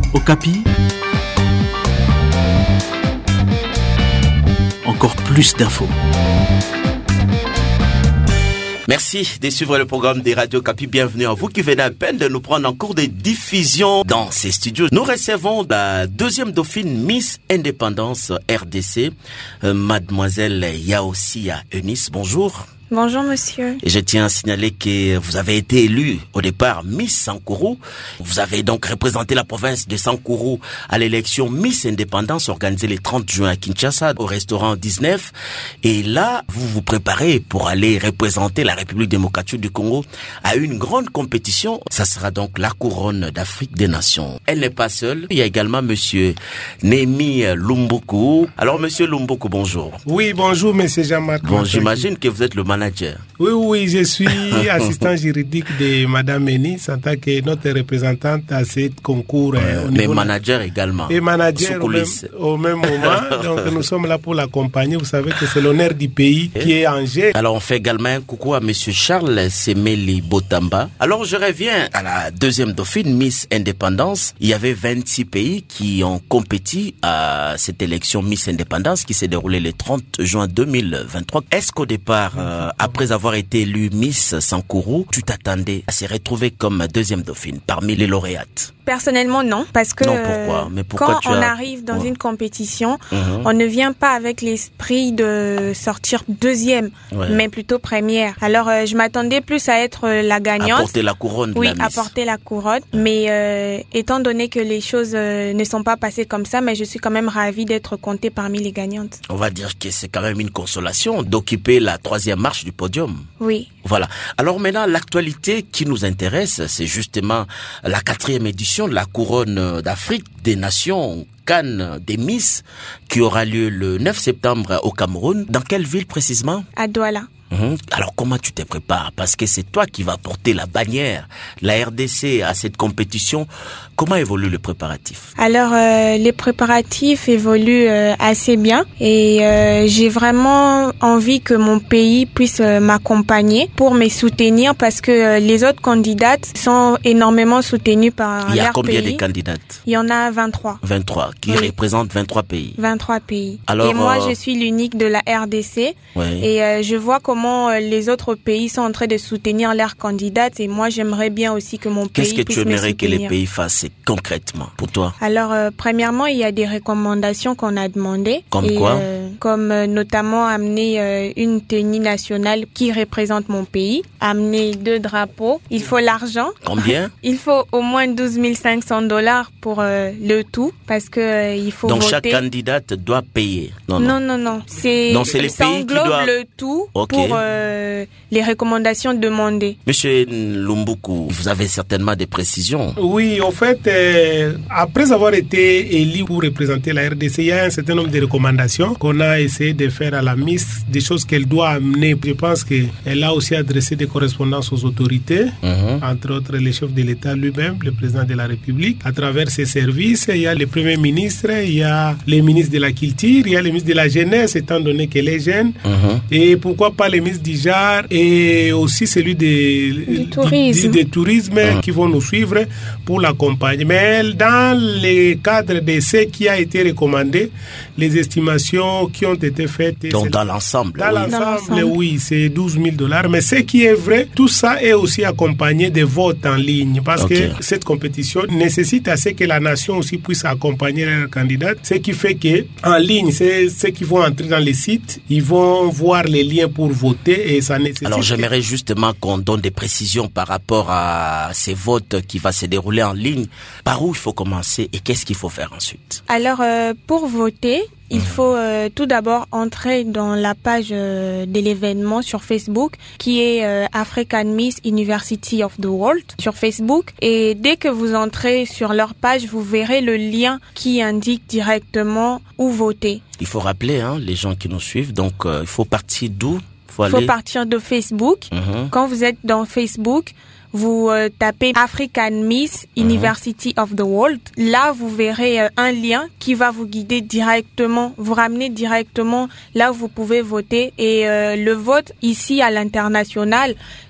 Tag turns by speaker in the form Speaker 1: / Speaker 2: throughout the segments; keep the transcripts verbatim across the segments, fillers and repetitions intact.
Speaker 1: Okapi, encore plus d'infos.
Speaker 2: Merci de suivre le programme des Radio Okapi. Bienvenue à vous qui venez à peine de nous prendre en cours de diffusion dans ces studios. Nous recevons la deuxième dauphine Miss Indépendance R D C, euh, Mademoiselle Yaosia Eunice. Bonjour.
Speaker 3: Bonjour monsieur.
Speaker 2: Et je tiens à signaler que vous avez été élue au départ Miss Sankourou. Vous avez donc représenté la province de Sankourou à l'élection Miss Indépendance organisée le trente juin à Kinshasa au restaurant dix-neuf. Et là, vous vous préparez pour aller représenter la République démocratique du Congo à une grande compétition. Ça sera donc la couronne d'Afrique des Nations. Elle n'est pas seule. Il y a également monsieur Némi Lumbuku. Alors monsieur Lumbuku, bonjour.
Speaker 4: Oui, bonjour monsieur Jean-Marc.
Speaker 2: Bon, j'imagine que vous êtes le manager.
Speaker 4: Oui, oui, je suis assistant juridique de Madame Eunice en tant que notre représentante à ce concours.
Speaker 2: Euh,
Speaker 4: au
Speaker 2: mais
Speaker 4: niveau
Speaker 2: manager également.
Speaker 4: Et manager au même, au même moment. Donc nous sommes là pour l'accompagner. Vous savez que c'est l'honneur du pays et qui est en jeu.
Speaker 2: Alors on fait également un coucou à monsieur Charles Semeli Botamba. Alors je reviens à la deuxième dauphine Miss Indépendance. Il y avait vingt-six pays qui ont compéti à cette élection Miss Indépendance qui s'est déroulée le trente juin deux mille vingt-trois. Est-ce qu'au départ, euh, après avoir été élue Miss Sankourou, tu t'attendais à se retrouver comme deuxième dauphine parmi les lauréates?
Speaker 3: Personnellement, non, parce que
Speaker 2: non, pourquoi? Mais pourquoi
Speaker 3: quand
Speaker 2: tu
Speaker 3: on
Speaker 2: as...
Speaker 3: arrive dans
Speaker 2: ouais.
Speaker 3: une compétition,
Speaker 2: mmh.
Speaker 3: on ne vient pas avec l'esprit de sortir deuxième,
Speaker 2: ouais.
Speaker 3: mais plutôt première. Alors, euh, je m'attendais plus à être euh, la gagnante.
Speaker 2: Apporter la couronne de
Speaker 3: oui,
Speaker 2: la Miss.
Speaker 3: apporter la couronne. Mais euh, étant donné que les choses euh, ne sont pas passées comme ça, mais je suis quand même ravie d'être comptée parmi les gagnantes.
Speaker 2: On va dire que c'est quand même une consolation d'occuper la troisième marche du podium.
Speaker 3: Oui.
Speaker 2: Voilà. Alors maintenant, l'actualité qui nous intéresse, c'est justement la quatrième édition de la couronne d'Afrique des Nations, Cannes des Miss, qui aura lieu le neuf septembre au Cameroun. Dans quelle ville précisément?
Speaker 3: À Douala.
Speaker 2: Mmh. Alors comment tu te prépares? Parce que c'est toi qui vas porter la bannière, la R D C à cette compétition. Comment évolue le préparatif?
Speaker 3: Alors euh, les préparatifs évoluent euh, assez bien et euh, j'ai vraiment envie que mon pays puisse euh, m'accompagner pour me soutenir parce que euh, les autres candidates sont énormément soutenues par leur pays.
Speaker 2: Il y a combien de candidates?
Speaker 3: Il y en a vingt-trois.
Speaker 2: vingt-trois, qui oui. représentent vingt-trois pays.
Speaker 3: vingt-trois pays.
Speaker 2: Alors,
Speaker 3: et moi,
Speaker 2: euh...
Speaker 3: je suis l'unique de la R D C
Speaker 2: oui.
Speaker 3: et euh, je vois comment les autres pays sont en train de soutenir leurs candidates et moi j'aimerais bien aussi que mon pays puisse me soutenir.
Speaker 2: Qu'est-ce que tu aimerais que les pays fassent concrètement pour toi?
Speaker 3: Alors euh, premièrement il y a des recommandations qu'on a demandées.
Speaker 2: Comme
Speaker 3: et,
Speaker 2: quoi?
Speaker 3: euh, Comme euh, notamment amener euh, une tenue nationale qui représente mon pays, amener deux drapeaux. Il faut l'argent.
Speaker 2: Combien?
Speaker 3: Il faut au moins douze mille cinq cents dollars pour euh, le tout parce que euh, il faut
Speaker 2: donc
Speaker 3: voter.
Speaker 2: Chaque candidate doit payer?
Speaker 3: Non non non, non. C'est
Speaker 2: donc c'est les
Speaker 3: ça
Speaker 2: pays qui
Speaker 3: englobe
Speaker 2: doivent
Speaker 3: le tout
Speaker 2: okay.
Speaker 3: pour euh, les recommandations demandées.
Speaker 2: Monsieur Lumbuku, vous avez certainement des précisions.
Speaker 4: Oui, en fait, euh, après avoir été élu pour représenter la R D C, il y a un certain nombre de recommandations qu'on a essayé de faire à la Miss, des choses qu'elle doit amener. Je pense qu'elle a aussi adressé des correspondances aux autorités, mm-hmm. entre autres le chef de l'État lui-même, le président de la République. À travers ses services, il y a le Premier ministre, il y a les ministres de la Culture, il y a les ministres de la Jeunesse, étant donné qu'elle est jeune. Mm-hmm. Et pourquoi pas les ministres du genre et aussi celui des,
Speaker 3: du tourisme,
Speaker 4: du, du, du tourisme mm-hmm. qui vont nous suivre pour l'accompagner. Mais dans le cadre de ce qui a été recommandé, les estimations qui ont été faites...
Speaker 2: Donc dans l'ensemble?
Speaker 4: Dans
Speaker 2: oui.
Speaker 4: l'ensemble, oui, c'est douze mille dollars. Mais ce qui est vrai, tout ça est aussi accompagné de votes en ligne. Parce okay. que cette compétition nécessite à ce que la nation aussi puisse accompagner leurs candidats. Ce qui fait qu'en ligne, c'est ceux qui vont entrer dans les sites, ils vont voir les liens pour voter et ça nécessite...
Speaker 2: Alors j'aimerais justement qu'on donne des précisions par rapport à ces votes qui va se dérouler en ligne. Par où il faut commencer et qu'est-ce qu'il faut faire ensuite?
Speaker 3: Alors euh, pour voter, il faut euh, tout d'abord entrer dans la page euh, de l'événement sur Facebook qui est euh, African Miss University of the World sur Facebook et dès que vous entrez sur leur page, vous verrez le lien qui indique directement où voter.
Speaker 2: Il faut rappeler hein, les gens qui nous suivent, donc euh, il faut partir d'où?
Speaker 3: Il faut, faut partir de Facebook. Mm-hmm. Quand vous êtes dans Facebook, vous euh, tapez African Miss University mm-hmm. of the World. Là, vous verrez euh, un lien qui va vous guider directement, vous ramener directement là où vous pouvez voter. Et euh, le vote ici à l'international,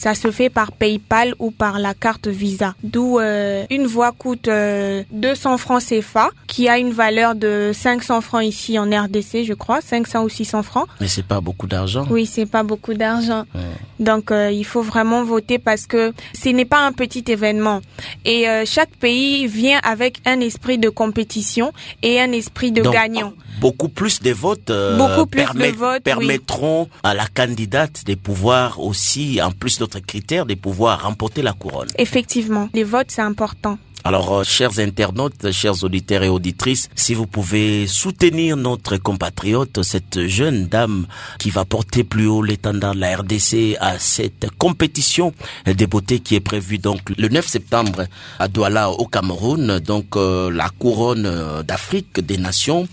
Speaker 3: ça se fait par PayPal ou par la carte Visa. D'où euh, une voix coûte euh, deux cents francs C F A, qui a une valeur de cinq cents francs ici en R D C, je crois, cinq cents ou six cents francs.
Speaker 2: Mais c'est pas beaucoup d'argent.
Speaker 3: Oui, c'est pas beaucoup d'argent.
Speaker 2: Mmh.
Speaker 3: Donc euh, il faut vraiment voter parce que ce n'est pas un petit événement. Et euh, chaque pays vient avec un esprit de compétition et un esprit de
Speaker 2: Donc,
Speaker 3: gagnant.
Speaker 2: Beaucoup plus de votes, euh,
Speaker 3: beaucoup plus
Speaker 2: permet,
Speaker 3: de votes
Speaker 2: permettront
Speaker 3: oui.
Speaker 2: à la candidate de pouvoir aussi, en plus d'autres critères, de pouvoir remporter la couronne.
Speaker 3: Effectivement, les votes c'est important.
Speaker 2: Alors, euh, chers internautes, chers auditeurs et auditrices, si vous pouvez soutenir notre compatriote, cette jeune dame qui va porter plus haut l'étendard de la R D C à cette compétition des beautés qui est prévue donc le neuf septembre à Douala au Cameroun, donc euh, la couronne d'Afrique des Nations.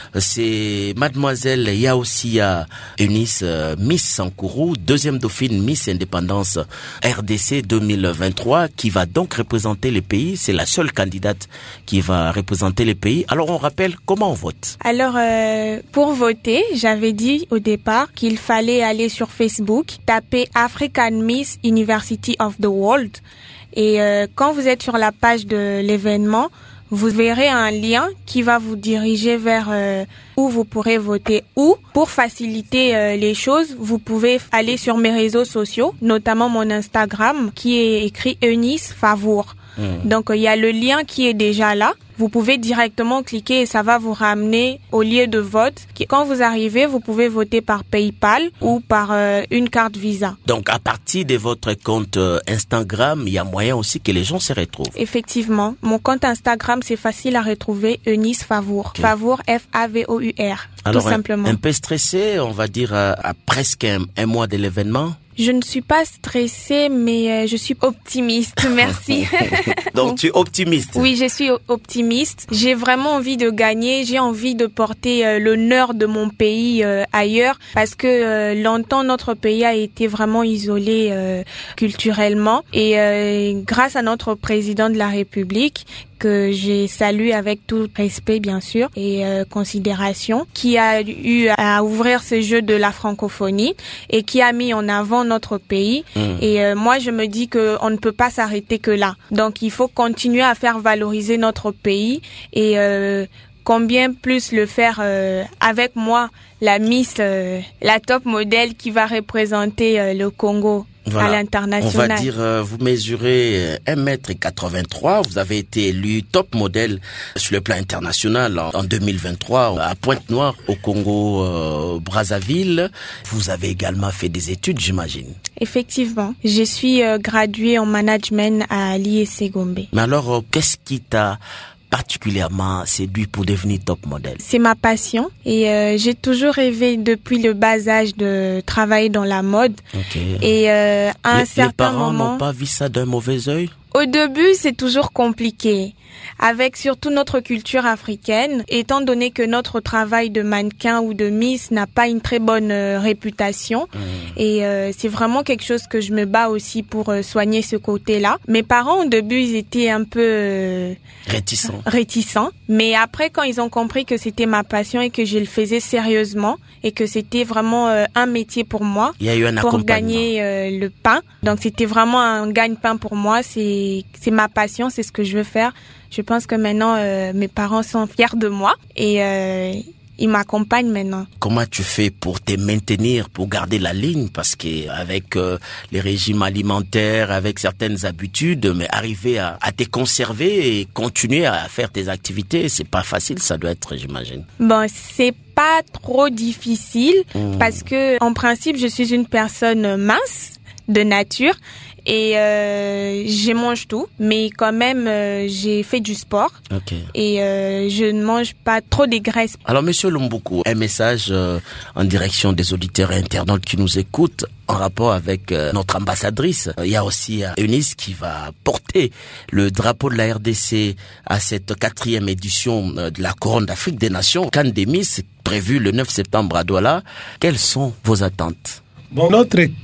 Speaker 2: C'est mademoiselle Yaosia Eunice euh, Miss Sankourou, deuxième dauphine Miss Indépendance R D C deux mille vingt-trois, qui va donc représenter le pays. C'est la seule candidate qui va représenter le pays. Alors on rappelle comment on vote.
Speaker 3: Alors euh, pour voter, j'avais dit au départ qu'il fallait aller sur Facebook, taper African Miss University of the World et euh, quand vous êtes sur la page de l'événement, vous verrez un lien qui va vous diriger vers euh, où vous pourrez voter. Ou, pour faciliter euh, les choses, vous pouvez aller sur mes réseaux sociaux, notamment mon Instagram, qui est écrit Eunice Favour. Mmh. Donc, il y a le lien qui est déjà là. Vous pouvez directement cliquer et ça va vous ramener au lieu de vote. Quand vous arrivez, vous pouvez voter par PayPal ou par euh, une carte Visa.
Speaker 2: Donc, à partir de votre compte euh, Instagram, il y a moyen aussi que les gens se retrouvent.
Speaker 3: Effectivement. Mon compte Instagram, c'est facile à retrouver. Eunice Favour. Okay. Favour, F A V O U R.
Speaker 2: Alors,
Speaker 3: tout simplement.
Speaker 2: Un, un peu stressé, on va dire, à, à presque un, un mois de l'événement.
Speaker 3: Je ne suis pas stressée, mais euh, je suis optimiste. Merci.
Speaker 2: Donc, tu es optimiste?
Speaker 3: Oui, je suis optimiste. J'ai vraiment envie de gagner. J'ai envie de porter euh, l'honneur de mon pays euh, ailleurs parce que euh, longtemps, notre pays a été vraiment isolé euh, culturellement. Et euh, grâce à notre président de la République, que j'ai salué avec tout respect bien sûr et euh, considération, qui a eu à ouvrir ce jeu de la francophonie et qui a mis en avant notre pays. Mmh. Et euh, moi je me dis que on ne peut pas s'arrêter que là. Donc il faut continuer à faire valoriser notre pays et euh, combien plus le faire euh, avec moi, la Miss, euh, la top modèle qui va représenter euh, le Congo. Voilà. À l'international.
Speaker 2: On va dire, euh, vous mesurez un mètre quatre-vingt-trois, vous avez été élu top modèle sur le plan international en, en deux mille vingt-trois à Pointe-Noire au Congo euh, Brazzaville. Vous avez également fait des études, j'imagine.
Speaker 3: Effectivement, je suis euh, graduée en management à l'I E C Gombe.
Speaker 2: Mais alors, euh, qu'est-ce qui t'a particulièrement séduit pour devenir top modèle?
Speaker 3: C'est ma passion et euh, j'ai toujours rêvé depuis le bas âge de travailler dans la mode.
Speaker 2: Okay.
Speaker 3: Et euh, à un
Speaker 2: les,
Speaker 3: certain
Speaker 2: les parents
Speaker 3: moment,
Speaker 2: n'ont pas vu ça d'un mauvais œil?
Speaker 3: Au début, c'est toujours compliqué, avec surtout notre culture africaine, étant donné que notre travail de mannequin ou de Miss n'a pas une très bonne euh, réputation. Mmh. Et euh, c'est vraiment quelque chose que je me bats aussi pour euh, soigner ce côté-là. Mes parents, au début, ils étaient un peu euh,
Speaker 2: réticents.
Speaker 3: réticents. Mais après, quand ils ont compris que c'était ma passion et que je le faisais sérieusement et que c'était vraiment euh, un métier pour moi,
Speaker 2: il y a eu un
Speaker 3: pour gagner euh, le pain. Donc, c'était vraiment un gagne-pain pour moi. C'est c'est ma passion, c'est ce que je veux faire. Je pense que maintenant, euh, mes parents sont fiers de moi et euh, ils m'accompagnent maintenant.
Speaker 2: Comment tu fais pour te maintenir, pour garder la ligne? Parce que avec euh, les régimes alimentaires, avec certaines habitudes, mais arriver à, à te conserver et continuer à faire tes activités, c'est pas facile, ça doit être, j'imagine.
Speaker 3: Bon, c'est pas trop difficile mmh. parce que, en principe, je suis une personne mince de nature. Et euh, je mange tout, mais quand même euh, j'ai fait du sport.
Speaker 2: Okay.
Speaker 3: Et euh, je ne mange pas trop de graisse.
Speaker 2: Alors Monsieur Lumboukou, un message euh, en direction des auditeurs et internautes qui nous écoutent en rapport avec euh, notre ambassadrice. Il y a aussi euh, Eunice qui va porter le drapeau de la R D C à cette quatrième édition euh, de la Couronne d'Afrique des Nations, CAN des Miss, prévue le neuf septembre à Douala. Quelles sont vos attentes?
Speaker 4: Bon, notre cri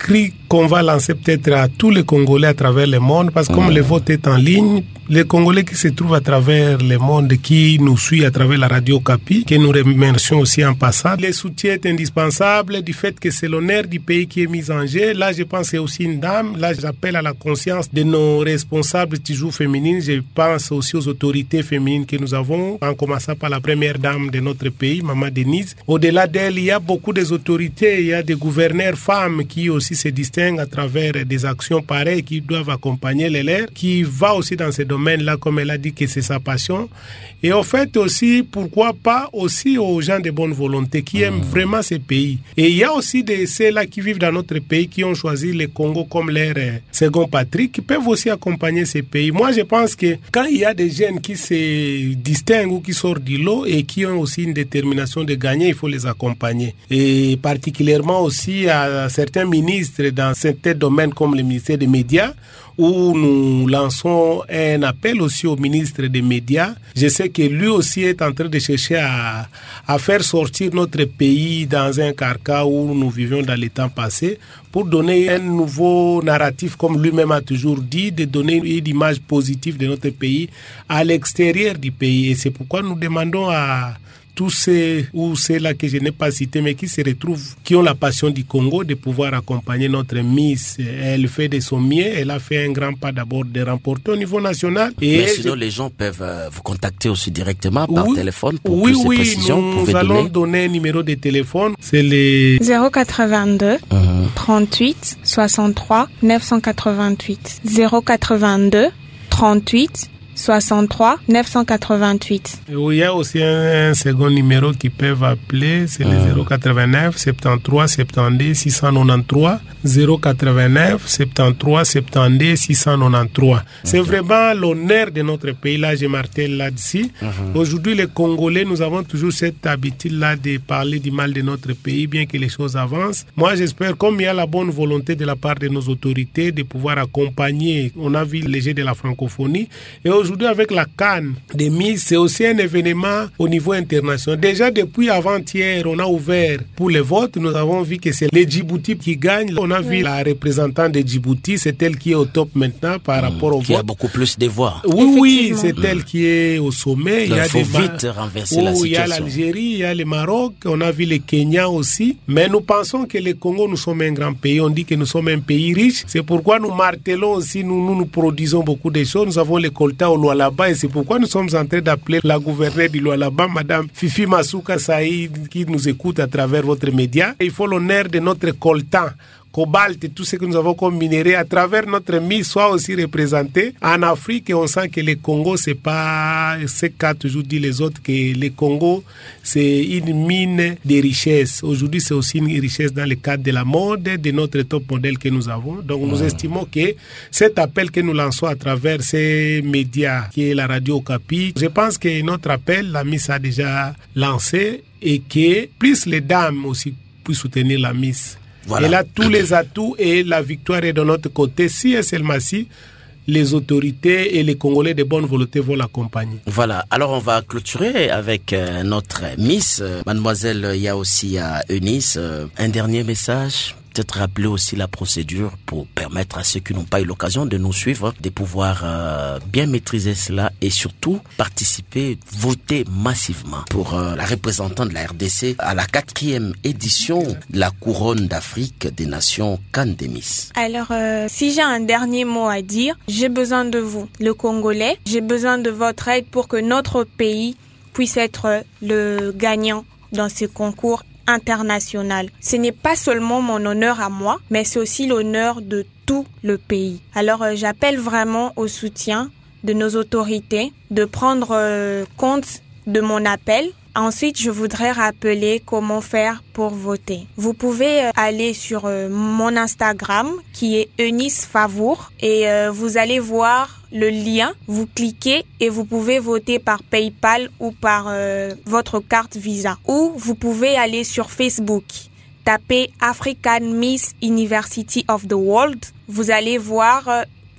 Speaker 4: qu'on va lancer peut-être à tous les Congolais à travers le monde, parce que comme mmh. le vote est en ligne, les Congolais qui se trouvent à travers le monde, qui nous suivent à travers la radio Okapi, que nous remercions aussi en passant, le soutien est indispensable du fait que c'est l'honneur du pays qui est mis en jeu. Là, je pense que c'est aussi une dame. Là, j'appelle à la conscience de nos responsables toujours féminines. Je pense aussi aux autorités féminines que nous avons, en commençant par la première dame de notre pays, Maman Denise. Au-delà d'elle, il y a beaucoup des autorités, il y a des gouverneurs femmes qui aussi se distinguent à travers des actions pareilles, qui doivent accompagner les leurs, qui va aussi dans ces domaines-là, comme elle a dit que c'est sa passion. Et au fait aussi, pourquoi pas aussi aux gens de bonne volonté qui aiment mmh. vraiment ces pays. Et il y a aussi des ceux-là qui vivent dans notre pays, qui ont choisi le Congo comme leur euh, second patrie, qui peuvent aussi accompagner ces pays. Moi, je pense que quand il y a des jeunes qui se distinguent ou qui sortent du lot et qui ont aussi une détermination de gagner, il faut les accompagner. Et particulièrement aussi à certains ministres dans certains domaines comme le ministère des Médias, où nous lançons un appel aussi au ministre des Médias. Je sais que lui aussi est en train de chercher à, à faire sortir notre pays dans un carcan où nous vivions dans les temps passés, pour donner un nouveau narratif, comme lui-même a toujours dit, de donner une image positive de notre pays à l'extérieur du pays. Et c'est pourquoi nous demandons à tous ceux ou ceux-là que je n'ai pas cités, mais qui se retrouvent, qui ont la passion du Congo, de pouvoir accompagner notre Miss. Elle fait de son mieux, elle a fait un grand pas d'abord de remporter au niveau national. Et
Speaker 2: mais sinon, je... les gens peuvent euh, vous contacter aussi directement par
Speaker 4: oui,
Speaker 2: téléphone pour
Speaker 4: oui,
Speaker 2: plus
Speaker 4: oui,
Speaker 2: de précisions.
Speaker 4: Nous, nous allons donner... donner un numéro de téléphone. C'est les
Speaker 3: zéro quatre-vingt-deux
Speaker 2: uh-huh.
Speaker 3: trente-huit soixante-trois neuf cent quatre-vingt-huit. zéro quatre-vingt-deux trente-huit soixante-trois neuf cent quatre-vingt-huit.
Speaker 4: Il y a aussi un, un second numéro qui peuvent appeler, c'est le zéro quatre-vingt-neuf soixante-treize soixante-douze six cent quatre-vingt-treize. zéro quatre-vingt-neuf soixante-treize soixante-douze six cent quatre-vingt-treize. Okay. C'est vraiment l'honneur de notre pays, là je martèle là-dessus. Uh-huh. Aujourd'hui les Congolais, nous avons toujours cette habitude-là de parler du mal de notre pays, bien que les choses avancent. Moi j'espère, comme il y a la bonne volonté de la part de nos autorités de pouvoir accompagner, on a vu les Jeux de la francophonie, et aujourd'hui avec la CAN des Miss, c'est aussi un événement au niveau international. Déjà depuis avant-hier, on a ouvert pour les votes. Nous avons vu que c'est les Djibouti qui gagnent. On a oui. vu la représentante de Djibouti, c'est elle qui est au top maintenant par mmh, rapport au
Speaker 2: qui
Speaker 4: vote.
Speaker 2: Qui a beaucoup plus de voix.
Speaker 4: Oui, oui, c'est mmh. elle qui est au sommet.
Speaker 2: Donc, il, y a il faut
Speaker 4: des
Speaker 2: vite ma... renverser
Speaker 4: oh,
Speaker 2: la situation.
Speaker 4: Il y a l'Algérie, il y a le Maroc, on a vu le Kenya aussi. Mais nous pensons que le Congo, nous sommes un grand pays. On dit que nous sommes un pays riche. C'est pourquoi nous martelons aussi, nous, nous, nous produisons beaucoup de choses. Nous avons les coltas au Lualaba et c'est pourquoi nous sommes en train d'appeler la gouverneure du Lualaba, Madame Fifi Masuka Saïd, qui nous écoute à travers votre média. Il faut l'honneur de notre coltan, cobalt et tout ce que nous avons comme minerai à travers notre Miss soit aussi représenté en Afrique. Et on sent que le Congo, c'est pas ce qu'a toujours dit les autres, que le Congo c'est une mine de richesse. Aujourd'hui c'est aussi une richesse dans le cadre de la mode, de notre top modèle que nous avons. Donc nous mmh. estimons que cet appel que nous lançons à travers ces médias qui est la radio Okapi, je pense que notre appel, la Miss a déjà lancé, et que plus les dames aussi puissent soutenir la Miss. Voilà. Elle a tous les atouts et la victoire est de notre côté. Si et seulement si les autorités et les Congolais de bonne volonté vont l'accompagner.
Speaker 2: Voilà, alors on va clôturer avec euh, notre Miss, euh, Mademoiselle Yaossia Eunice. Euh, un dernier message, peut-être rappeler aussi la procédure pour permettre à ceux qui n'ont pas eu l'occasion de nous suivre de pouvoir euh, bien maîtriser cela et surtout participer, voter massivement pour euh, la représentante de la R D C à la quatrième édition de la couronne d'Afrique des nations CAN des Miss.
Speaker 3: Alors, euh, si j'ai un dernier mot à dire, j'ai besoin de vous, le Congolais. J'ai besoin de votre aide pour que notre pays puisse être le gagnant dans ce concours international. Ce n'est pas seulement mon honneur à moi, mais c'est aussi l'honneur de tout le pays. Alors euh, j'appelle vraiment au soutien de nos autorités de prendre euh, compte de mon appel. Ensuite, je voudrais rappeler comment faire pour voter. Vous pouvez euh, aller sur euh, mon Instagram qui est Eunice Favour et euh, vous allez voir le lien, vous cliquez et vous pouvez voter par PayPal ou par euh, votre carte Visa. Ou vous pouvez aller sur Facebook, taper African Miss University of the World. Vous allez voir euh, leur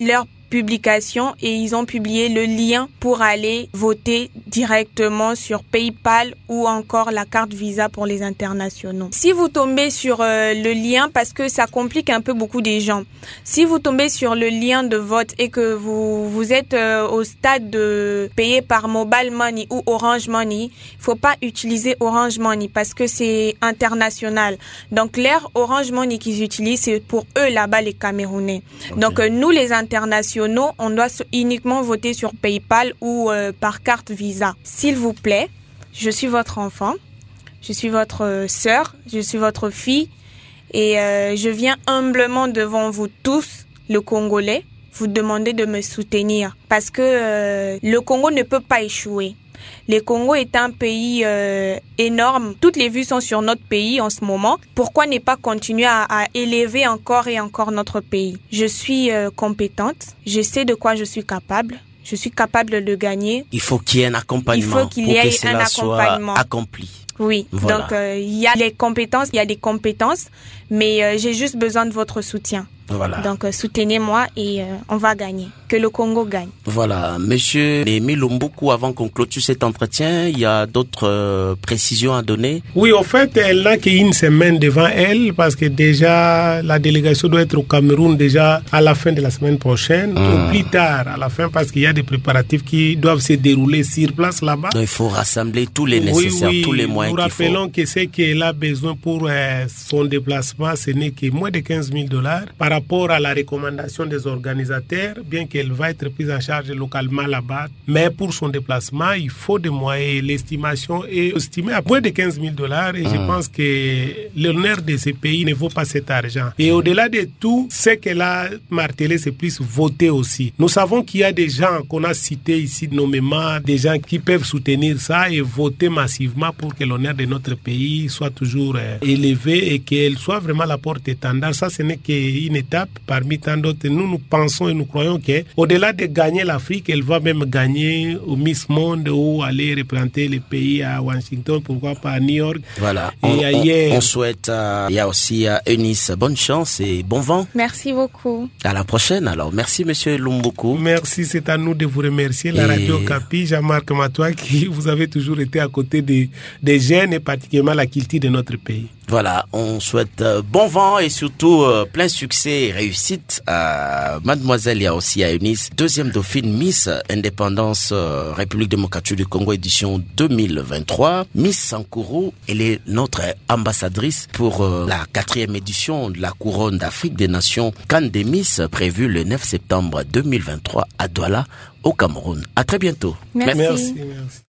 Speaker 3: publication et ils ont publié le lien pour aller voter directement sur PayPal ou encore la carte Visa pour les internationaux. Si vous tombez sur euh, le lien, parce que ça complique un peu beaucoup des gens, si vous tombez sur le lien de vote et que vous, vous êtes euh, au stade de payer par Mobile Money ou Orange Money, il faut pas utiliser Orange Money parce que c'est international. Donc l'ère Orange Money qu'ils utilisent, c'est pour eux là-bas les Camerounais. Okay. Donc euh, nous les internationaux, on doit uniquement voter sur PayPal ou euh, par carte Visa. S'il vous plaît, je suis votre enfant, je suis votre euh, sœur, je suis votre fille et euh, je viens humblement devant vous tous, le Congolais, vous demander de me soutenir parce que euh, le Congo ne peut pas échouer. Le Congo est un pays euh, énorme. Toutes les vues sont sur notre pays en ce moment. Pourquoi ne pas continuer à, à élever encore et encore notre pays? Je suis euh, compétente. Je sais de quoi je suis capable. Je suis capable de gagner.
Speaker 2: Il faut qu'il y ait un accompagnement.
Speaker 3: Il faut qu'il y ait un accompagnement.
Speaker 2: Soit accompli.
Speaker 3: Oui, voilà. Donc il euh, y a les compétences, il y a des compétences, mais euh, j'ai juste besoin de votre soutien.
Speaker 2: Voilà.
Speaker 3: Donc euh, soutenez-moi et euh, on va gagner. Que le Congo gagne.
Speaker 2: Voilà. Monsieur Némi Lumbuku, avant qu'on clôture cet entretien, il y a d'autres euh, précisions à donner?
Speaker 4: Oui, en fait, elle n'a qu'une semaine devant elle parce que déjà la délégation doit être au Cameroun déjà à la fin de la semaine prochaine, mmh. ou plus tard à la fin parce qu'il y a des préparatifs qui doivent se dérouler sur place là-bas.
Speaker 2: Donc il faut rassembler tous les nécessaires,
Speaker 4: oui, oui.
Speaker 2: tous les moyens qu'il faut.
Speaker 4: Nous rappelons que ce qu'elle a besoin pour euh, son déplacement, ce n'est que moins de quinze mille dollars par rapport à la recommandation des organisateurs, bien qu'elle va être prise en charge localement là-bas. Mais pour son déplacement, il faut des moyens. L'estimation est estimée à moins de quinze mille dollars et mmh. je pense que l'honneur de ces pays ne vaut pas cet argent. Et au-delà de tout, ce qu'elle a martelé, c'est plus voter aussi. Nous savons qu'il y a des gens qu'on a cités ici nommément, des gens qui peuvent soutenir ça et voter massivement pour que l'honneur de notre pays soit toujours euh, élevé et qu'elle soit vraiment la porte-étendard. Ça, ce n'est qu'une étape parmi tant d'autres. Nous, nous pensons et nous croyons qu'au-delà de gagner l'Afrique, elle va même gagner au Miss Monde ou aller représenter les pays à Washington, pourquoi pas à New York.
Speaker 2: Voilà.
Speaker 4: Et
Speaker 2: on,
Speaker 4: ailleurs.
Speaker 2: On, on souhaite, euh, il y a aussi à euh, Eunice, bonne chance et bon vent.
Speaker 3: Merci beaucoup.
Speaker 2: À la prochaine alors. Merci monsieur Lumbuku.
Speaker 4: Merci, c'est à nous de vous remercier. La et... radio Kapi, Jean-Marc Matoua, qui vous avez toujours été à côté des, des jeunes et particulièrement la culture de notre pays.
Speaker 2: Voilà, on souhaite euh, bon vent et surtout euh, plein succès et réussite à mademoiselle, il y a aussi à Eunice, deuxième dauphine Miss Indépendance euh, République démocratique du Congo édition deux mille vingt-trois. Miss Sankourou, elle est notre ambassadrice pour euh, la quatrième édition de la couronne d'Afrique des Nations CAN des Miss prévue le neuf septembre deux mille vingt-trois à Douala au Cameroun. À très bientôt.
Speaker 3: Merci.
Speaker 4: Merci. Merci.